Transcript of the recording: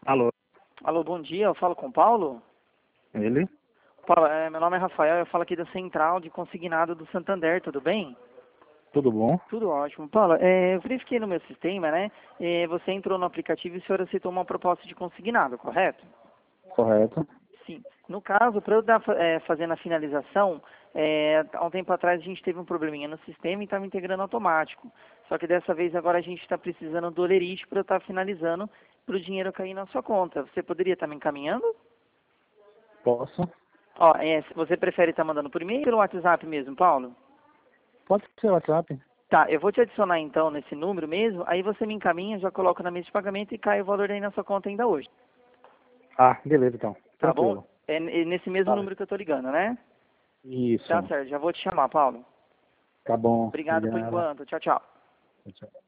Alô, Alô, bom dia, eu falo com o Paulo? ele? Paulo, meu nome é Rafael, eu falo aqui da Central de Consignado do Santander, tudo bem? Tudo bom? Tudo ótimo. Paulo, eu verifiquei no meu sistema, né? Você entrou no aplicativo e o senhor aceitou uma proposta de consignado, correto? Correto. Sim. No caso, para eu fazendo a finalização, há um tempo atrás a gente teve um probleminha no sistema e estava integrando automático. Só que dessa vez agora a gente está precisando do lerite para eu estar finalizando para o dinheiro cair na sua conta. Você poderia estar me encaminhando? Posso? Ó, você prefere estar mandando por e-mail ou pelo WhatsApp mesmo, Paulo? Pode ser o WhatsApp. Tá, eu vou te adicionar então nesse número mesmo, aí você me encaminha, já coloca na mesa de pagamento e cai o valor aí na sua conta ainda hoje. Ah, beleza então. Tá bom? Tranquilo. É nesse mesmo Tá. número que eu tô ligando, né? Tá Isso. certo, já vou te chamar, Paulo. Tá bom. Obrigado por Obrigado. enquanto. Tchau, tchau. Tchau.